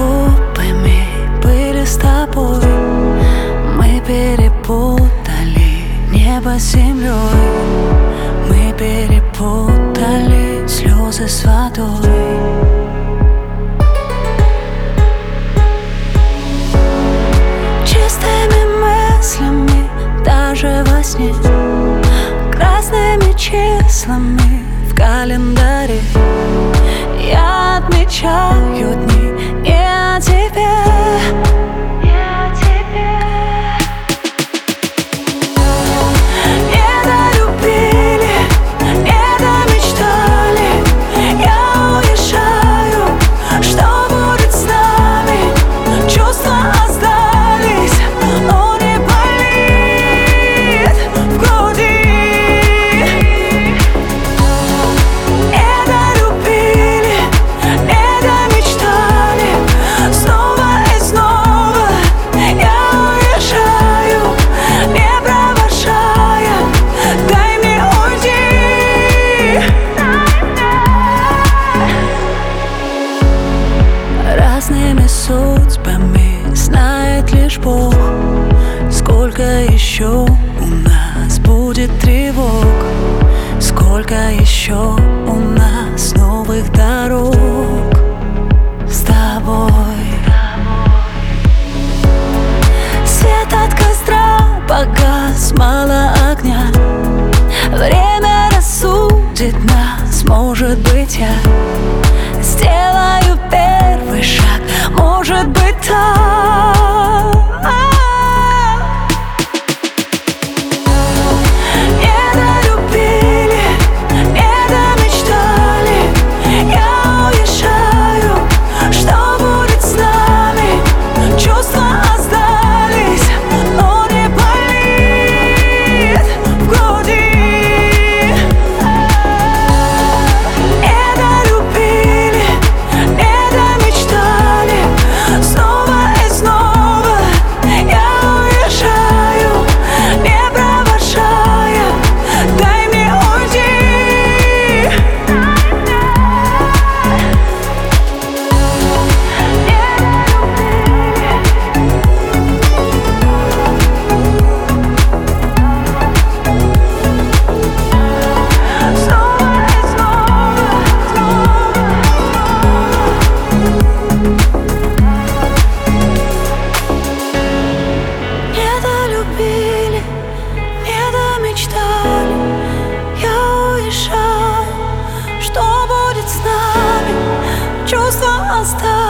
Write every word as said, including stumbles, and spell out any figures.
глупыми были с тобой. Мы перепутали небо с землей. Мы перепутали слезы с водой. Чистыми мыслями даже во сне, красными числами в календаре я отмечаю дни не о тебе. Разными судьбами знает лишь Бог, сколько еще у нас будет тревог, сколько еще у нас новых дорог с тобой. Свет от костра погас, мало огня. Время рассудит нас, может быть, я сделаю первый шаг, может быть, так. Не долюбили, не домечтали. Я уезжаю, что будет с нами? Чувства остались, но не болит в груди. Что будет с нами? Чувства остались.